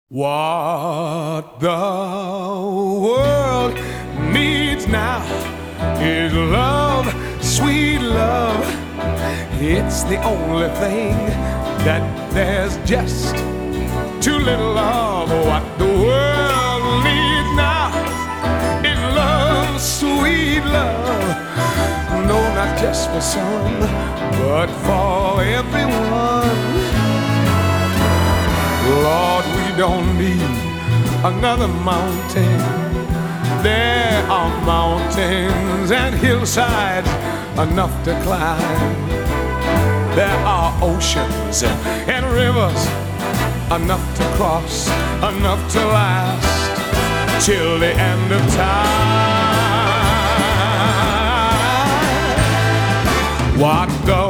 What the world needs now is love, sweet love. It's the only thing that there's just too little of. What the world needs now is love, sweet love. No, not just for some, but for everyone. Lord, we don't need another mountain. There are mountains and hillsides enough to climb. There are oceans and rivers enough to cross, enough to last till the end of time. What the